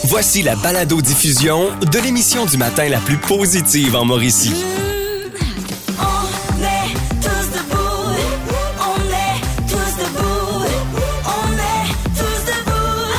Voici la balado-diffusion de l'émission du matin la plus positive en Mauricie. On est tous debout. On est tous debout. On est tous debout.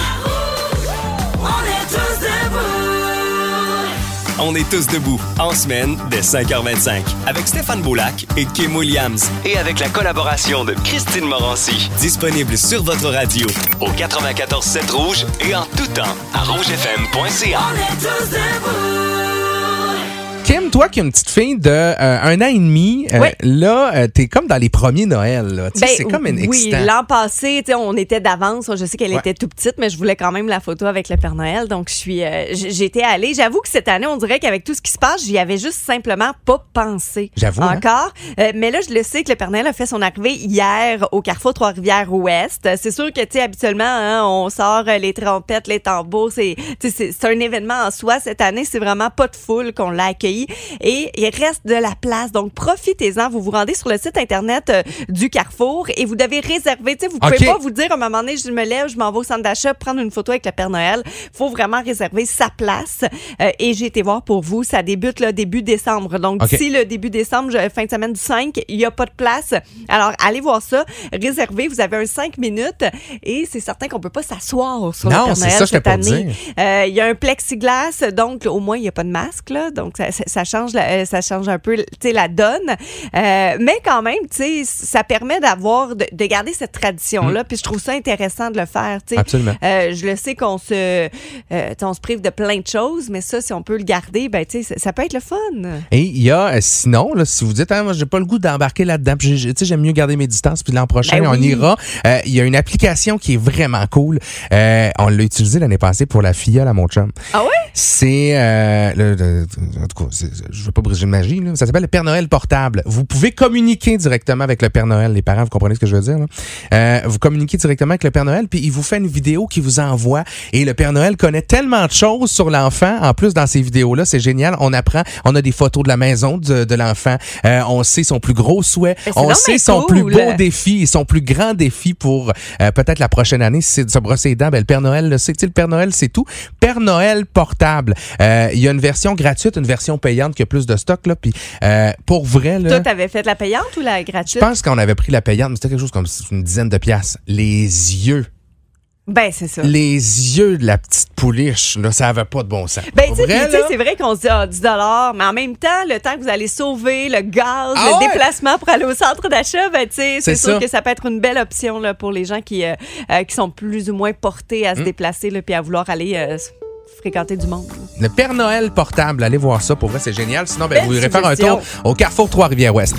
On est tous debout. On est tous debout, en semaine, dès 5h25, avec Stéphane Boulac et Kim Williams. Et avec la collaboration de Christine Morancy. Disponible sur votre radio, au 94.7 Rouge et en tout temps, à rougefm.ca. On est tous debout. Kim, toi qui as une petite fille de 1 an et demi, là, t'es comme dans les premiers Noël. Là. C'est comme une excitant. Oui, l'an passé, on était d'avance. Je sais qu'elle était tout petite, mais je voulais quand même la photo avec le Père Noël. Donc, j'étais allée. J'avoue que cette année, on dirait qu'avec tout ce qui se passe, j'y avais juste simplement pas pensé. J'avoue. Encore. Mais là, je le sais que le Père Noël a fait son arrivée hier au Carrefour Trois-Rivières-Ouest. C'est sûr que, habituellement, on sort les trompettes, les tambours. C'est un événement en soi. Cette année, c'est vraiment pas de foule qu'on l'a accueilli. Et il reste de la place. Donc, profitez-en. Vous vous rendez sur le site Internet du Carrefour et vous devez réserver. Vous pouvez pas vous dire à un moment donné, je me lève, je m'en vais au centre d'achat, prendre une photo avec le Père Noël. Faut vraiment réserver sa place. Et j'ai été voir pour vous. Ça débute le début décembre. Donc, d'ici le début décembre, fin de semaine du 5, il n'y a pas de place. Alors, allez voir ça. Réservez. Vous avez un 5 minutes et c'est certain qu'on peut pas s'asseoir sur le Père Noël cette année. Il y a un plexiglas. Donc, au moins, il n'y a pas de masque. Là, donc, ça change un peu la donne. Mais quand même, ça permet de garder cette tradition-là. Puis je trouve ça intéressant de le faire. Absolument. Je le sais qu'on se prive de plein de choses, mais ça, si on peut le garder, ça peut être le fun. Et il y a, sinon, là, si vous dites, moi, j'ai pas le goût d'embarquer là-dedans, puis j'aime mieux garder mes distances, puis l'an prochain, on ira. Il y a une application qui est vraiment cool. On l'a utilisée l'année passée pour la filleule à mon chum. Ah ouais? C'est, en tout cas, je veux pas briser de magie, là. Ça s'appelle le Père Noël portable. Vous pouvez communiquer directement avec le Père Noël. Les parents, vous comprenez ce que je veux dire, là? Vous communiquez directement avec le Père Noël, puis il vous fait une vidéo qui vous envoie. Et le Père Noël connaît tellement de choses sur l'enfant. En plus, dans ces vidéos-là, c'est génial. On apprend, on a des photos de la maison de l'enfant. On sait son plus gros souhait. On sait son plus beau défi et son plus grand défi pour peut-être la prochaine année. Si c'est de se brosser les dents, le Père Noël le sait. Le Père Noël, c'est tout. Père Noël portable. Il y a une version gratuite, une version payante qui a plus de stock. Là, puis, pour vrai... Là, toi, t'avais fait la payante ou la gratuite? Je pense qu'on avait pris la payante, mais c'était quelque chose comme une dizaine de piastres. Les yeux. C'est ça. Les yeux de la petite pouliche, là, ça avait pas de bon sens. C'est vrai qu'on se dit 10 $, mais en même temps, le temps que vous allez sauver le gaz, le déplacement pour aller au centre d'achat, c'est sûr que ça peut être une belle option là, pour les gens qui sont plus ou moins portés à se déplacer puis à vouloir aller fréquenter du monde. Le Père Noël portable, allez voir ça. Pour vrai, c'est génial. Sinon, vous irez faire un tour au Carrefour Trois-Rivières-Ouest.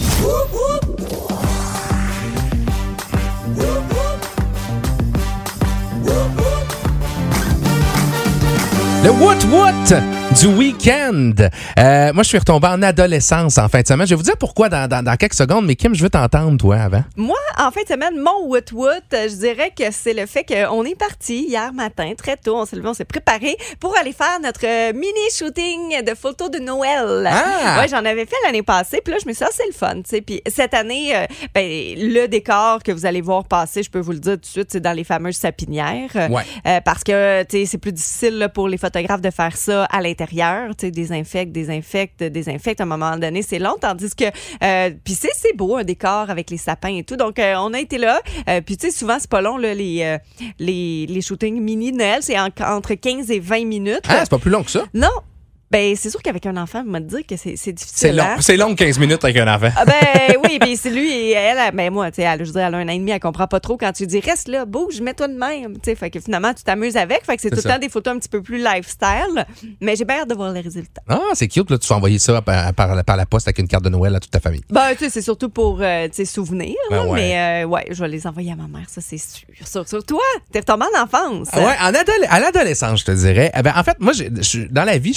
Le Woot du week-end. Moi, je suis retombé en adolescence en fin de semaine. Je vais vous dire pourquoi dans quelques secondes, mais Kim, je veux t'entendre, toi, avant. Moi, en fin de semaine, mon Woot, je dirais que c'est le fait qu'on est parti hier matin, très tôt, on s'est levé, on s'est préparé pour aller faire notre mini-shooting de photos de Noël. Ouais, j'en avais fait l'année passée, puis là, je me suis dit, c'est le fun, tu sais. Puis cette année, le décor que vous allez voir passer, je peux vous le dire tout de suite, c'est dans les fameuses sapinières. Parce que, tu sais, c'est plus difficile là, pour les photographes de faire ça à l'intérieur. Tu sais, désinfecte. À un moment donné, c'est long. Tandis que, puis c'est beau, un décor avec les sapins et tout. Donc, on a été là. Puis, tu sais, souvent, c'est pas long, là, les shootings mini de Noël. C'est entre 15 et 20 minutes. C'est pas plus long que ça? Non. C'est sûr qu'avec un enfant, vous me dire que c'est difficile. C'est long. C'est long 15 minutes avec un enfant. Oui, puis c'est lui et elle. Moi, tu sais, je veux dire, elle a 1 an et demi, elle comprend pas trop quand tu dis reste là, bouge, mets-toi de même. Tu sais, fait que finalement, tu t'amuses avec. Fait que c'est tout le temps des photos un petit peu plus lifestyle. Mais j'ai bien hâte de voir les résultats. C'est cute, là. Tu vas envoyer ça par la poste avec une carte de Noël à toute ta famille. Tu sais, c'est surtout pour, souvenir. Mais, je vais les envoyer à ma mère, ça, c'est sûr. Sur toi, t'es retombé en enfance. À l'adolescence, je te dirais. En fait, moi, dans la vie, je suis pas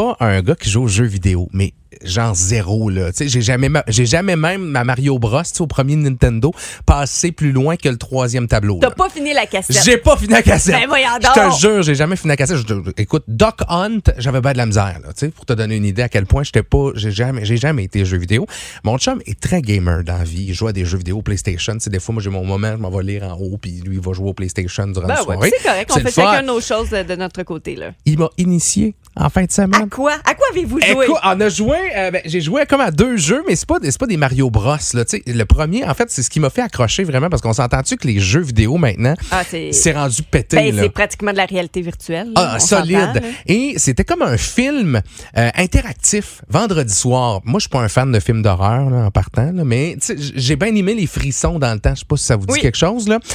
pas un gars qui joue aux jeux vidéo, mais genre zéro, là. Tu sais, j'ai jamais même ma Mario Bros, tu sais, au premier Nintendo, passé plus loin que le 3e tableau. T'as pas fini la cassette. J'ai pas fini la cassette. Ben voyons Je donc. te jure, j'ai jamais fini la cassette. Écoute, Duck Hunt, j'avais bien de la misère, là, tu sais, pour te donner une idée à quel point j'ai jamais été jeux vidéo. Mon chum est très gamer dans la vie. Il joue à des jeux vidéo PlayStation. Tu sais, des fois, moi, j'ai mon moment, je m'en vais lire en haut, puis lui, il va jouer au PlayStation durant la soirée. Ouais, c'est correct. On fait chacun nos choses de notre côté, là. Il m'a initié en fin de semaine. À quoi avez-vous joué? Écoute, on a joué, j'ai joué comme à 2 jeux, mais c'est pas des Mario Bros, là. Tu sais, le premier, en fait, c'est ce qui m'a fait accrocher vraiment, parce qu'on s'entend-tu que les jeux vidéo maintenant, c'est rendu pété. Ben, là. c'est pratiquement de la réalité virtuelle. Ah, solide. s'entend, là. Et c'était comme un film interactif, vendredi soir. Moi, je suis pas un fan de films d'horreur, là, en partant, là, mais j'ai bien aimé les frissons dans le temps. Je sais pas si ça vous dit quelque chose, là.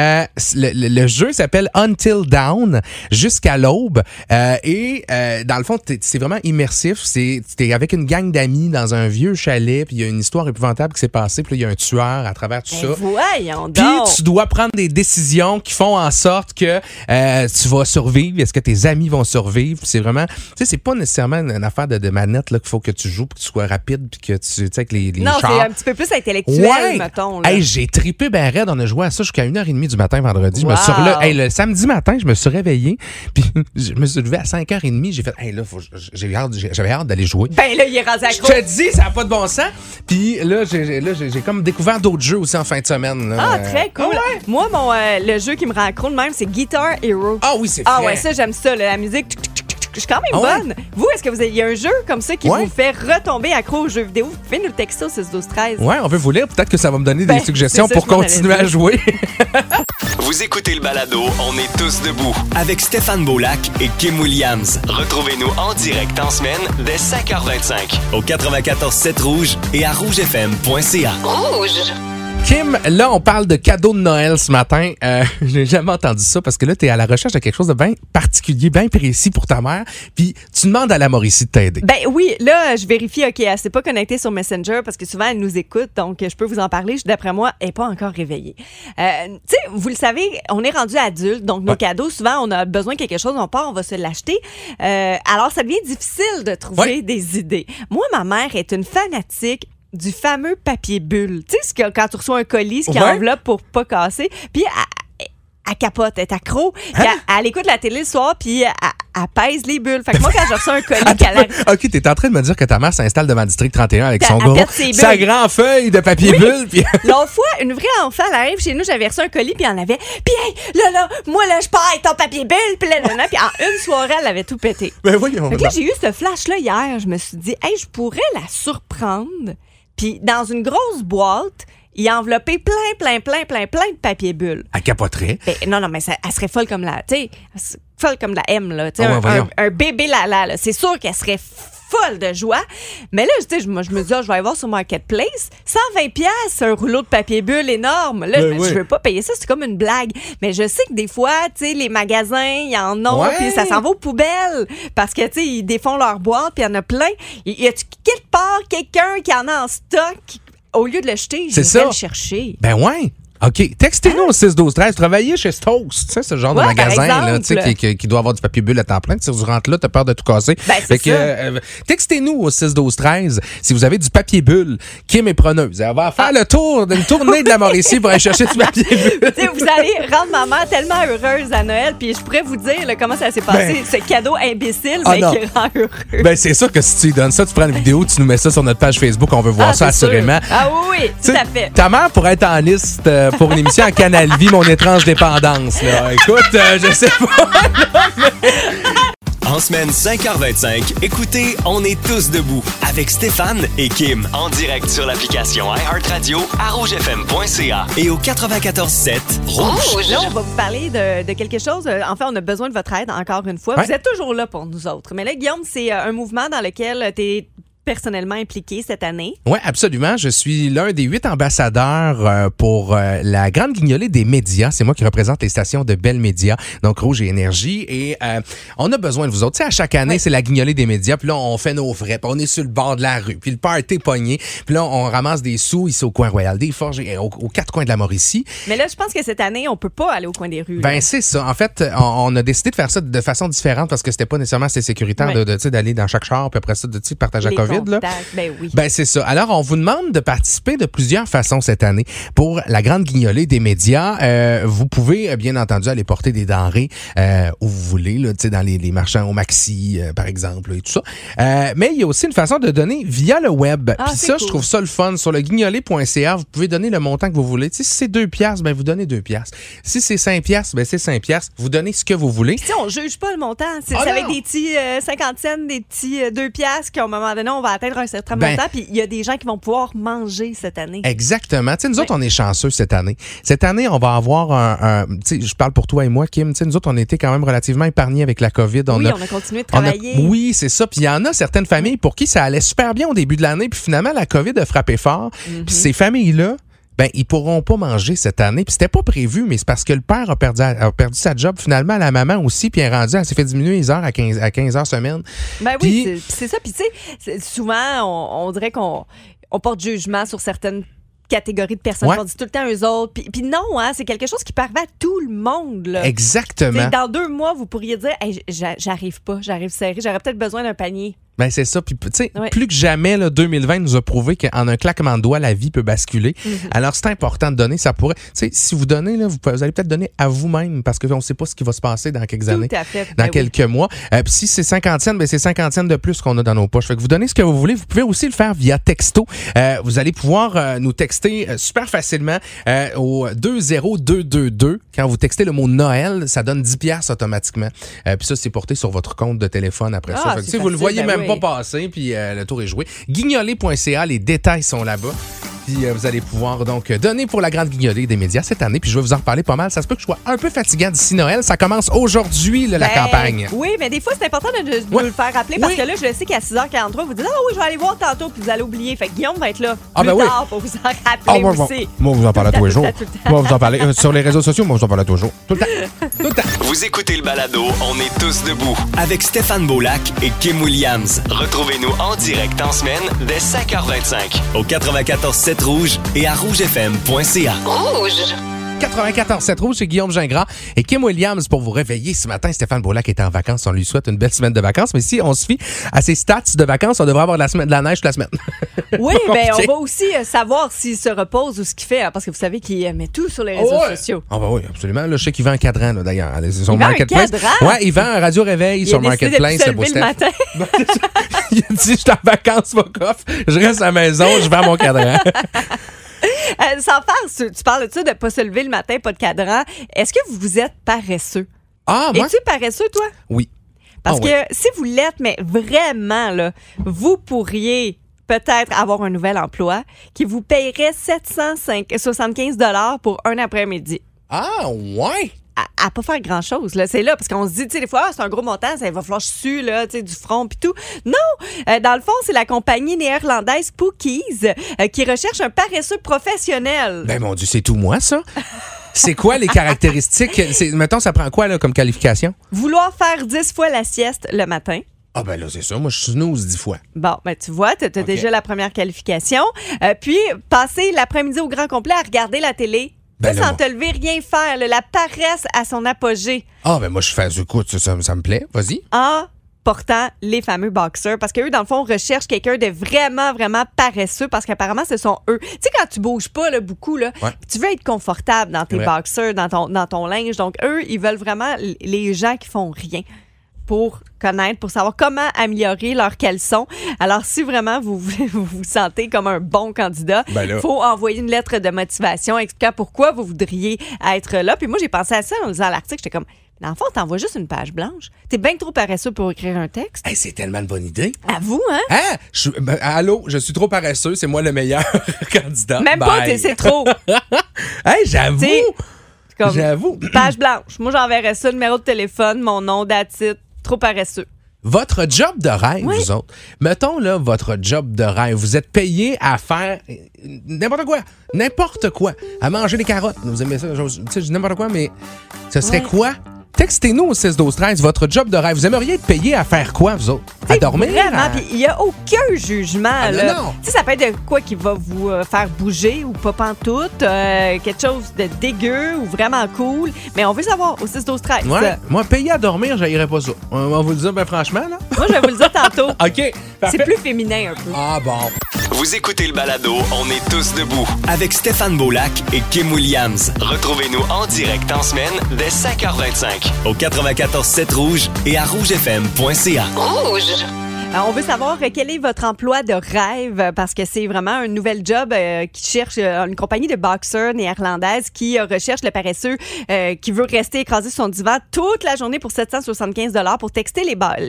Le jeu s'appelle Until Dawn, jusqu'à l'aube. Dans le fond, c'est vraiment immersif. T'es avec une gang d'amis dans un vieux chalet, puis il y a une histoire épouvantable qui s'est passée, puis il y a un tueur à travers tout ça. Voyons Puis donc. tu dois prendre des décisions qui font en sorte que tu vas survivre. Est-ce que tes amis vont survivre? C'est vraiment, tu sais, c'est pas nécessairement une affaire de manette là qu'il faut que tu joues, puis que tu sois rapide, puis que tu sais avec les non, chars. c'est un petit peu plus intellectuel, mettons. Là. Hey, j'ai trippé ben raide. On a joué à ça jusqu'à 1h30 du matin vendredi. Wow. Le samedi matin, je me suis réveillé, puis je me suis levé à 5h30. J'ai fait, hey, là, j'avais hâte d'aller jouer. Ben là, il est rasé à Je te dis, ça n'a pas de bon sens. Puis là, j'ai comme découvert d'autres jeux aussi en fin de semaine. Là. Ah, très cool. Ouais. Moi, le jeu qui me rend accro de même, c'est Guitar Hero. Ah oui, c'est vrai. Ah ouais, ça, j'aime ça. Là, la musique, je suis quand même bonne. Vous, est-ce que il y a un jeu comme ça qui vous fait retomber accro aux jeux vidéo? Vous pouvez nous le texter au 6-12-13. Ouais, on veut vous lire. Peut-être que ça va me donner des suggestions pour continuer à jouer. Vous écoutez le balado On est tous debout avec Stéphane Beaulac et Kim Williams. Retrouvez-nous en direct en semaine dès 5h25 au 94.7 Rouge et à rougefm.ca. Rouge. Kim, là, on parle de cadeaux de Noël ce matin. Je n'ai jamais entendu ça parce que là, tu es à la recherche de quelque chose de bien particulier, bien précis pour ta mère. Puis, tu demandes à la Mauricie de t'aider. Ben oui, là, je vérifie, OK, elle s'est pas connectée sur Messenger parce que souvent, elle nous écoute, donc je peux vous en parler. D'après moi, elle n'est pas encore réveillée. Tu sais, vous le savez, on est rendu adulte, donc nos cadeaux, souvent, on a besoin de quelque chose, on part, on va se l'acheter. Alors, ça devient difficile de trouver des idées. Moi, ma mère est une fanatique du fameux papier bulle. Tu sais, quand tu reçois un colis, ce qui enveloppe pour pas casser. Puis, elle capote, elle est accro. Puis elle écoute la télé le soir, puis elle pèse les bulles. Fait que moi, quand je reçois un colis qu'elle OK, t'es en train de me dire que ta mère s'installe devant le district 31 avec son elle gros, pète ses bulles. sa grande feuille de papier bulle. Puis... L'autre fois, une vraie enfant, elle arrive chez nous, j'avais reçu un colis, puis elle en avait. Puis hey, là, moi, je pars avec ton papier bulle, puis là, puis en une soirée, elle avait tout pété. Ben voyons. Fait que là, j'ai eu ce flash-là hier. Je me suis dit, hey, je pourrais la surprendre. Puis dans une grosse boîte, il a enveloppé plein de papier bulle. Elle capoterait. Ben, non, mais elle serait folle comme la, tu sais, folle comme la M, là. Tu sais, un bébé Lala, là. C'est sûr qu'elle serait folle de joie. Mais là, tu sais, je me dis, je vais aller voir sur Marketplace. 120$, un rouleau de papier bulle énorme. Là, je veux pas payer ça, c'est comme une blague. Mais je sais que des fois, tu sais, les magasins, ils en ont, puis ça s'en va aux poubelles. Parce que, tu sais, ils défont leur boîte, puis il y en a plein. Y a-tu quelque part quelqu'un qui en a en stock? Au lieu de le jeter, je vais le chercher. Ben ouais. OK. Textez-nous au 6-12-13. Travaillez chez Stoast. Tu sais, ce genre de magasin là, tu sais, qui doit avoir du papier bulle à temps plein. Si tu rentres là, t'as peur de tout casser. Ben, c'est ça. Textez-nous au 6-12-13 si vous avez du papier bulle. Kim est preneuse. Elle va faire le tour d'une tournée de la Mauricie pour aller chercher du papier bulle. Vous allez rendre ma mère tellement heureuse à Noël. Puis je pourrais vous dire là, comment ça s'est passé. Ce cadeau imbécile, mais qui rend heureux. Ben, c'est sûr que si tu lui donnes ça, tu prends une vidéo, tu nous mets ça sur notre page Facebook. On veut voir ça assurément. Ah oui, tout à fait. Ta mère pourrait être en liste pour une émission à Canal Vie, Mon étrange dépendance. Là. Écoute, je sais pas. En semaine 5h25, écoutez On est tous debout avec Stéphane et Kim en direct sur l'application iHeartRadio à rougefm.ca et au 94.7 Rouge. Là, on va vous parler de quelque chose. En fait, on a besoin de votre aide encore une fois. Vous êtes toujours là pour nous autres. Mais là, Guillaume, c'est un mouvement dans lequel tu es personnellement impliqué cette année. Oui, absolument. Je suis l'un des 8 ambassadeurs pour la Grande Guignolée des médias. C'est moi qui représente les stations de Bell Média, donc Rouge et Énergie. Et on a besoin de vous autres. Tu sais, à chaque année, c'est la Guignolée des médias. Puis là, on fait nos frais. Puis on est sur le bord de la rue. Puis le party est pogné. Puis là, on ramasse des sous ici au coin Royal des Forges et aux 4 coins de la Mauricie. Mais là, je pense que cette année, on peut pas aller au coin des rues. Ben, c'est ça. En fait, on a décidé de faire ça de façon différente parce que c'était pas nécessairement assez sécuritaire d'aller dans chaque char puis après ça, de partager la COVID. Là. Ben oui. Ben, c'est ça. Alors, on vous demande de participer de plusieurs façons cette année pour la Grande Guignolée des médias. Vous pouvez, bien entendu, aller porter des denrées où vous voulez, là, dans les marchands au Maxi, par exemple, et tout ça. Mais il y a aussi une façon de donner via le web. Puis ça, je trouve ça le fun. Sur le guignolé.ca, vous pouvez donner le montant que vous voulez. Si c'est 2 $, ben vous donnez 2 $. Si c'est 5 $, ben c'est 5 $. Vous donnez ce que vous voulez. Si on juge pas le montant, c'est avec des petits 50 cents, des petits 2 $ qu'à un moment donné, on va atteindre un certain montant. Puis il y a des gens qui vont pouvoir manger cette année. Exactement. Tu sais, nous autres, on est chanceux cette année. Cette année, on va avoir tu sais, je parle pour toi et moi, Kim. Tu sais, nous autres, on était quand même relativement épargnés avec la COVID. On a continué de travailler. Oui, c'est ça. Puis il y en a certaines familles pour qui ça allait super bien au début de l'année. Puis finalement, la COVID a frappé fort. Puis ces familles-là, ben ils pourront pas manger cette année. Puis c'était pas prévu, mais c'est parce que le père a perdu sa job. Finalement, la maman aussi, puis elle s'est fait diminuer les heures à 15 heures semaine. Ben oui, c'est ça. Puis tu sais, souvent, on dirait qu'on porte jugement sur certaines catégories de personnes. On dit tout le temps eux autres. Puis non, hein, c'est quelque chose qui peut arriver à tout le monde. Là. Exactement. T'sais, dans 2 mois, vous pourriez dire hey, j'arrive pas, j'arrive serré, j'aurais peut-être besoin d'un panier. Ben c'est ça. Puis, tu sais, plus que jamais, là, 2020 nous a prouvé qu'en un claquement de doigts, la vie peut basculer. Alors, c'est important de donner. Ça pourrait. Tu sais, si vous donnez, là, vous allez peut-être donner à vous-même parce qu'on ne sait pas ce qui va se passer dans quelques années. Tout à fait. Dans quelques mois. Puis, si c'est 50 cents, ben c'est 50 cents de plus qu'on a dans nos poches. Fait que vous donnez ce que vous voulez. Vous pouvez aussi le faire via texto. Vous allez pouvoir nous texter super facilement au 20222. Quand vous textez le mot Noël, ça donne 10 $ automatiquement. Puis ça, c'est porté sur votre compte de téléphone après ça. Fait que, si vous le voyez même pas passer, puis le tour est joué. Guignolé.ca, les détails sont là-bas. Puis vous allez pouvoir donc donner pour la Grande Guignolée des médias cette année. Puis je vais vous en reparler pas mal. Ça se peut que je sois un peu fatigant d'ici Noël. Ça commence aujourd'hui, la campagne. Oui, mais des fois, c'est important de le faire rappeler parce que là, je sais qu'à 6h43, vous dites « Ah oui, je vais aller voir tantôt » puis vous allez oublier. Fait que Guillaume va être là plus tard pour vous en rappeler aussi. Moi, vous en parlez tous les jours. Moi, vous en parlez sur les réseaux sociaux. Moi, vous en parlez toujours. Tout le temps. Tout le temps. Vous écoutez le balado On est tous debout avec Stéphane Beaulac et Kim Williams. Retrouvez-nous en direct en semaine dès 5h25 au 94.7 Rouge et à rougefm.ca. Rouge. 94.7 Rouge, c'est Guillaume Gingras et Kim Williams pour vous réveiller ce matin. Stéphane Beaulac est en vacances. On lui souhaite une belle semaine de vacances. Mais si on se fie à ses stats de vacances, on devrait avoir de la neige toute la semaine. Oui, ben on va aussi savoir s'il se repose ou ce qu'il fait. Hein, parce que vous savez qu'il met tout sur les réseaux sociaux. Ah ben oui, absolument. Là, je sais qu'il vend un cadran, là, d'ailleurs. Il vend un cadran? Ouais, il vend un radio réveil sur Marketplace. Il a décidé de se lever le matin. Il a dit, je suis en vacances, mon coffre. Je reste à la maison, je vends mon cadran. Sans faire, tu parles de ça, de ne pas se lever le matin, pas de cadran. Est-ce que vous êtes paresseux? Ah, moi? Es-tu paresseux, toi? Oui. Parce que si vous l'êtes, mais vraiment, là, vous pourriez peut-être avoir un nouvel emploi qui vous paierait 775 $ pour un après-midi. Ah, ouais? À pas faire grand-chose. Là. C'est là, parce qu'on se dit, tu sais, des fois, c'est un gros montant, ça va falloir su, là, tu sais, du front puis tout. Non! Dans le fond, c'est la compagnie néerlandaise Pookies qui recherche un paresseux professionnel. Ben, mon Dieu, c'est tout moi, ça? C'est quoi les caractéristiques? Mettons, ça prend quoi, là, comme qualification? Vouloir faire 10 fois la sieste le matin. Ah ben là, c'est ça. Moi, je snooze 10 fois. Bon, ben tu vois, t'as déjà la première qualification. Puis, passer l'après-midi au grand complet à regarder la télé. Ben sans te lever, rien faire. Là, la paresse à son apogée. Ah, ben moi, je fais écoute, ça me plaît. Vas-y. En portant les fameux boxers. Parce qu'eux, dans le fond, recherchent quelqu'un de vraiment, vraiment paresseux. Parce qu'apparemment, ce sont eux. Tu sais, quand tu bouges pas là, beaucoup, là, tu veux être confortable dans tes boxers, dans ton linge. Donc, eux, ils veulent vraiment les gens qui font rien pour connaître, pour savoir comment améliorer leurs caleçons. Alors, si vraiment vous vous sentez comme un bon candidat, il faut envoyer une lettre de motivation expliquant pourquoi vous voudriez être là. Puis moi, j'ai pensé à ça en lisant l'article. J'étais comme, dans le fond, t'envoies juste une page blanche. T'es bien trop paresseux pour écrire un texte. Hey, c'est tellement une bonne idée. À vous, hein? Allô, je suis trop paresseux. C'est moi le meilleur candidat. Même pas, c'est trop. Hey, j'avoue. J'avoue. Page blanche. Moi, j'enverrais ça, numéro de téléphone, mon nom, date, titre. Trop paresseux. votre job de rêve, Oui. vous autres, mettons là votre job de rêve, vous êtes payé à faire n'importe quoi, à manger des carottes. Vous aimez ça, tu sais, je dis n'importe quoi, mais ce serait quoi? Textez-nous au 6-12-13 votre job de rêve. Vous aimeriez être payé à faire quoi, vous autres? À T'sais, dormir? Vraiment, puis il n'y a aucun jugement. Ah, là. non. Tu sais, ça peut être de quoi qui va vous faire bouger ou pas pantoute, quelque chose de dégueu ou vraiment cool. Mais on veut savoir au 6-12-13. Ouais. Moi, payer à dormir, j'haillerais pas ça. On va vous le dire, ben franchement, là. Moi, je vais vous le dire tantôt. OK. Parfait. C'est plus féminin un peu. Ah bon. Vous écoutez le balado On est tous debout avec Stéphane Beaulac et Kim Williams. Retrouvez-nous en direct en semaine dès 5h25 au 94.7 Rouge et à rougefm.ca. On veut savoir quel est votre emploi de rêve parce que c'est vraiment un nouvel job qui cherche une compagnie de boxeurs néerlandaise qui recherche le paresseux qui veut rester écrasé sur son divan toute la journée pour 775 $ pour tester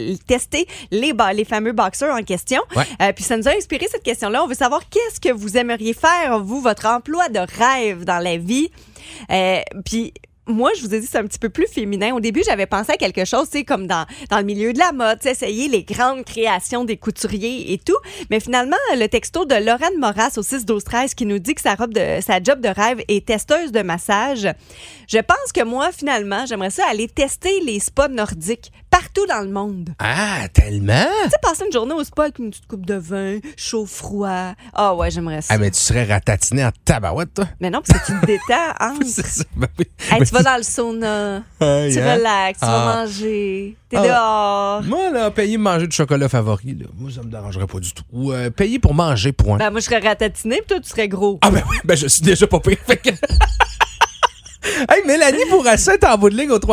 les fameux boxeurs en question. Ouais. Puis ça nous a inspiré cette question-là. On veut savoir qu'est-ce que vous aimeriez faire, vous, votre emploi de rêve dans la vie. Puis moi, je vous ai dit, c'est un petit peu plus féminin. Au début, j'avais pensé à quelque chose, tu sais, comme dans le milieu de la mode, essayer les grandes créations des couturiers et tout. Mais finalement, le texto de Lorraine Moras au 6-12-13 qui nous dit que sa job de rêve est testeuse de massage. Je pense que moi, finalement, j'aimerais ça aller tester les spas nordiques partout dans le monde. Ah, tellement? Tu sais, passer une journée au spa avec une petite coupe de vin, chaud, froid. Ah ouais, j'aimerais ça. Ah, mais tu serais ratatiné en tabarouette, toi. Mais non, parce que tu te détends, hein? C'est ça. Ben oui. Hey, tu vas dans le sauna, tu relaxes, tu vas manger, t'es dehors. Moi, là, payer manger du chocolat favori, là, moi, ça me dérangerait pas du tout. Ou payer pour manger, point. Ben, moi, je serais ratatiné, puis toi, tu serais gros. Ah, ben oui, ben je suis déjà pas pire. Fait que... Hey, Mélanie Bourassa est en bout de ligne au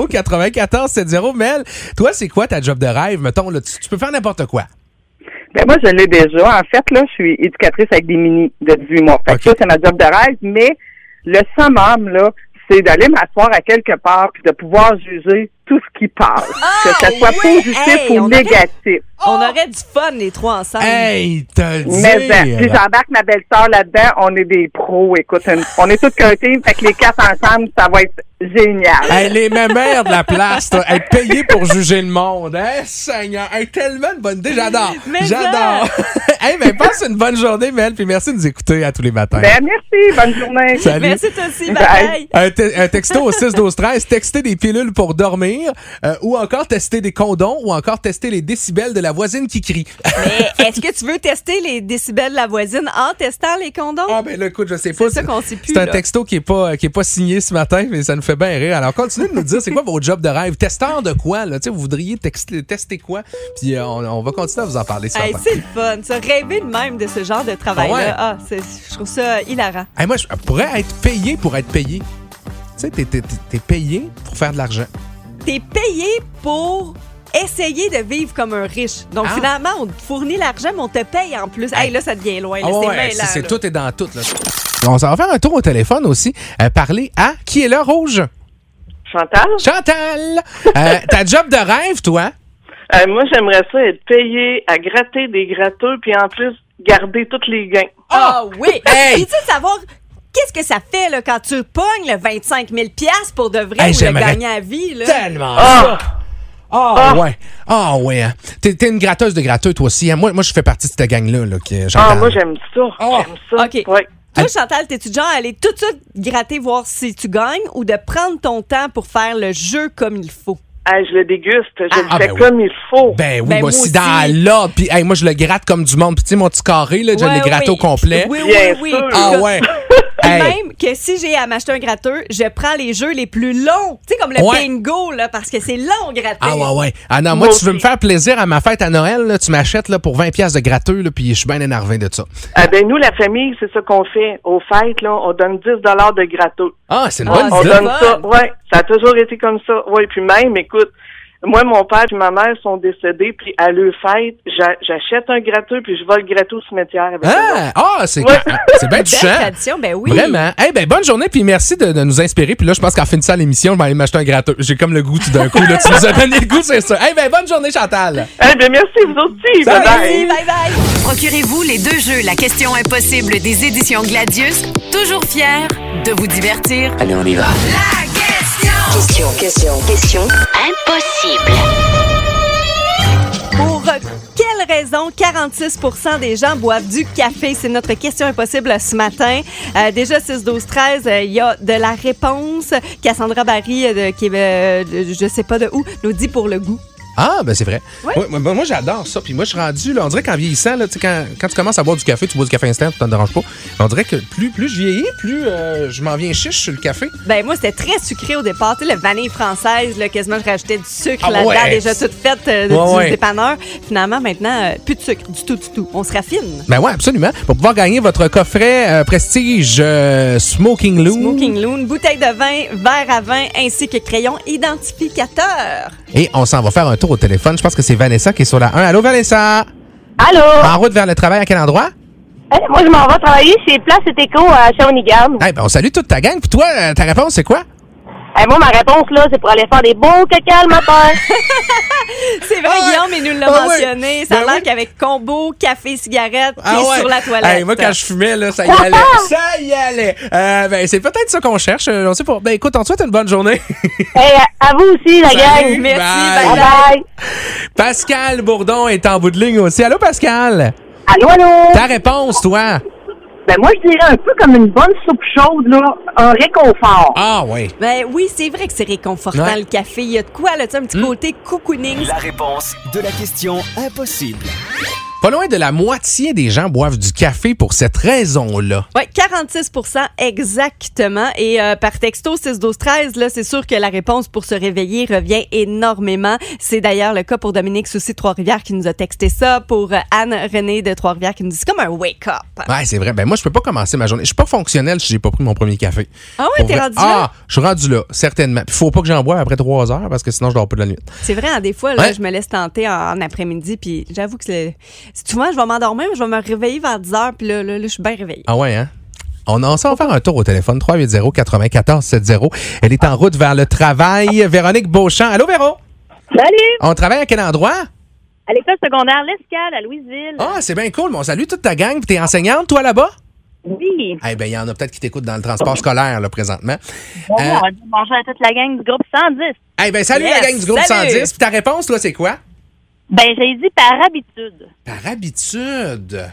380-9470. Mel, toi, c'est quoi ta job de rêve? Mettons, là, tu peux faire n'importe quoi. Ben moi, je l'ai déjà. En fait, là, je suis éducatrice avec des minis de 18 mois. Fait que ça, c'est ma job de rêve. Mais le summum, là, c'est d'aller m'asseoir à quelque part puis de pouvoir juger tout ce qui passe. Que ça soit positif ou négatif. On aurait du fun, les trois ensemble. Hey, t'as dit! Mais puis j'embarque ma belle-sœur là-dedans. On est des pros. Écoute, on est toutes qu'un team. Fait que les quatre ensemble, ça va être génial. Hey, les mémères de la place, toi, être payé pour juger le monde. Hein, Seigneur. Hey, tellement de bonne idée. J'adore. Mais J'adore. Hey, ben, passe une bonne journée, Mel, puis merci de nous écouter à tous les matins. Ben, merci. Bonne journée. Salut. Merci, toi aussi. Bye. Un texto au 6-12-13, texter des pilules pour dormir, ou encore tester des condoms, ou encore tester les décibels de la voisine qui crie. Mais est-ce que tu veux tester les décibels de la voisine en testant les condoms? Ah, ben là, écoute, je sais pas. C'est ça qu'on sait plus. C'est un là. texto qui est pas signé ce matin, mais ça nous fait bien rire. Alors, continuez de nous dire, c'est quoi vos jobs de rêve? Testeur de quoi, là? Tu sais, vous voudriez tester quoi? Puis on va continuer à vous en parler ce Hey, matin. c'est le fun. Ça, rêver de même de ce genre de travail-là. Ah Je trouve ça hilarant. Hey, moi, je pourrais être payé pour être payé. Tu sais, t'es payé pour faire de l'argent. T'es payé pour essayer de vivre comme un riche. Donc, finalement, on te fournit l'argent, mais on te paye en plus. Hey, là, ça devient loin. Là, c'est mêlant, c'est là. tout est dans tout. Là. On s'en va faire un tour au téléphone aussi. Parler à qui est là, Rouge? Chantal? Chantal! Ta job de rêve, toi? Moi, j'aimerais ça être payé à gratter des gratteux, puis en plus, garder tous les gains. Ah oui! Hey! Puis tu sais, de savoir qu'est-ce que ça fait là, quand tu pognes le 25 000 $ pour de vrai Hey, ou le j'aimerais gagner à vie. Là. Tellement ça! Ouais. Ah ouais. Hein. T'es une gratteuse de gratteux, toi aussi. Hein? Moi, je fais partie de cette gang-là. Là, moi, j'aime ça. J'aime ça. OK. Ouais. Toi, Chantal, t'es-tu du genre à aller tout de suite gratter, voir si tu gagnes ou de prendre ton temps pour faire le jeu comme il faut? Je le déguste. Je le fais ben comme il faut. Ben oui, Ben, moi moi aussi, aussi. dans l'ordre. Puis moi, je le gratte comme du monde. Puis tu sais, mon petit carré, là, je Ouais, le gratte oui. au complet. Oui, Bien oui. sûr. Ah ouais. Hey. Même que si j'ai à m'acheter un gratteur, je prends les jeux les plus longs. Tu sais, comme le Ouais. bingo, là, parce que c'est long gratter. Ah ouais. Ah non, moi, tu veux me faire plaisir à ma fête à Noël, là, tu m'achètes là, pour 20$ de gratteux, là, puis je suis bien énervé de ça. Nous, la famille, c'est ça qu'on fait. Aux fêtes, là, on donne 10 $ de gratteux. Ah, c'est une Ah, bonne On idée. donne fun. ça. Ouais, ça a toujours été comme ça. Ouais, puis même, écoute, moi, mon père et ma mère sont décédés, puis à leur fête, j'achète un gratteux, puis je vais le gratter au cimetière avec eux. C'est Ouais. c'est bien Belle touchant. tradition, ben oui. Vraiment. Eh ben bonne journée, puis merci de nous inspirer. Puis là, je pense qu'en finissant l'émission, je vais aller m'acheter un gratteux. J'ai comme le goût tout d'un coup. Là, tu nous as donné le goût, c'est ça. Eh ben bonne journée, Chantal. Merci, vous aussi. Salut. Bye-bye. Bye bye. Procurez-vous les 2 jeux La question impossible des éditions Gladius, toujours fiers de vous divertir. Allez, on y va. La question Question impossible. quelle raison 46 % des gens boivent du café? C'est notre question impossible ce matin. Déjà, 6-12-13, il y a de la réponse. Cassandra Barry, qui est, je sais pas de où, nous dit pour le goût. Ah, ben c'est vrai. Oui. Ouais, moi, j'adore ça. Puis moi, je suis rendu, là, on dirait qu'en vieillissant, là, quand tu commences à boire du café, tu bois du café instant, ça ne te dérange pas. Mais on dirait que plus je vieillis, plus je m'en viens chiche sur le café. Ben moi, c'était très sucré au départ. Tu sais, le vanille française, là, quasiment, je rajoutais du sucre Ah là-dedans, ouais. déjà toute faite du dépanneur. Finalement, maintenant, plus de sucre, du tout. On se raffine. Ben ouais, absolument. Pour pouvoir gagner votre coffret Prestige Smoking Loon. Smoking Loon, bouteille de vin, verre à vin, ainsi que crayon identificateur. Et on s'en va faire un tour au téléphone. Je pense que c'est Vanessa qui est sur la 1. Allô, Vanessa? Allô? En route vers le travail, à quel endroit? Moi, je m'en vais travailler chez Place et Éco à Shawinigan. Ben, on salue toute ta gang. Puis toi, ta réponse, c'est quoi? Moi, ma réponse, là, c'est pour aller faire des beaux caca le matin. C'est vrai, Guillaume, il nous l'a mentionné. Ça a l'air qu'avec combo, café, cigarette, et sur la toilette. Moi, quand je fumais, là, ça y allait. Ça y allait. Ben, c'est peut-être ça qu'on cherche. On sait pas. Ben, écoute, on te souhaite une bonne journée. À vous aussi, la gang. Merci, Bye. Bye. Pascal Bourdon est en bout de ligne aussi. Allô, Pascal? Allô? Ta réponse, toi? Ben moi, je dirais un peu comme une bonne soupe chaude, là, un réconfort. Ah, oui. Ben oui, c'est vrai que c'est réconfortant, Ouais. le café. Il y a de quoi, là, tu sais, un petit côté cocooning. La réponse de la question impossible. Pas loin de la moitié des gens boivent du café pour cette raison-là. Oui, 46 % exactement. Et par texto 6-12-13, là, c'est sûr que la réponse pour se réveiller revient énormément. C'est d'ailleurs le cas pour Dominique Soucy de Trois-Rivières qui nous a texté ça, pour Anne-Renée de Trois-Rivières qui nous dit c'est comme un wake-up. Ouais, c'est vrai. Ben moi, je peux pas commencer ma journée. Je suis pas fonctionnel si j'ai pas pris mon premier café. Ah ouais, Pour t'es vrai. rendu là? Ah, je suis rendu là, certainement. Puis faut pas que j'en boive après 3 heures parce que sinon je dors pas de la nuit. C'est vrai, hein, des fois, là, Ouais. je me laisse tenter en après-midi, puis j'avoue que souvent, je vais m'endormir, mais je vais me réveiller vers 10 heures, puis là, je suis bien réveillée. Ah ouais, hein? On s'en va faire un tour au téléphone 380-9470. Elle est en route vers le travail. Véronique Beauchamp. Allô, Véro? Salut! On travaille à quel endroit? À l'école secondaire L'Escale, à Louisville. Ah, c'est bien cool. On salue toute ta gang. Puis t'es enseignante, toi, là-bas? Oui. Eh bien, il y en a peut-être qui t'écoutent dans le transport scolaire, là, présentement. On va dire bonjour à toute la gang du groupe 110. Eh bien, salut Yes, la gang du groupe salut. 110. Puis ta réponse, toi, c'est quoi? Ben, j'ai dit par habitude. Par habitude.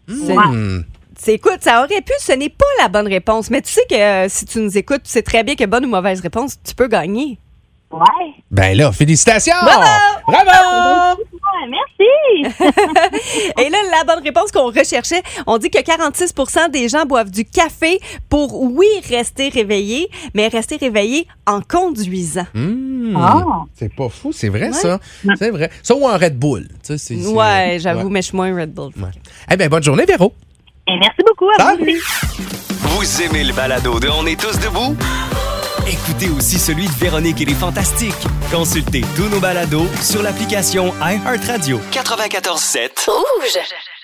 Écoute, ça aurait pu, ce n'est pas la bonne réponse, mais tu sais que si tu nous écoutes, tu sais très bien que bonne ou mauvaise réponse, tu peux gagner. Ouais. Ben là, félicitations! Bravo! Bravo! Ouais, merci. Et là, la bonne réponse qu'on recherchait, on dit que 46 % des gens boivent du café pour, oui, rester réveillés, mais rester réveillés en conduisant. C'est pas fou, c'est vrai, ça. C'est vrai. Ça ou un Red Bull. Tu sais, c'est- Ouais, j'avoue, Ouais. mais je suis moins Red Bull. Ouais. Eh bien, bonne journée, Véro. Et merci beaucoup à vous Salut. aussi. Vous aimez le balado de On est tous debout? Écoutez aussi celui de Véronique et les Fantastiques. Consultez tous nos balados sur l'application iHeartRadio. 94.7. Rouge.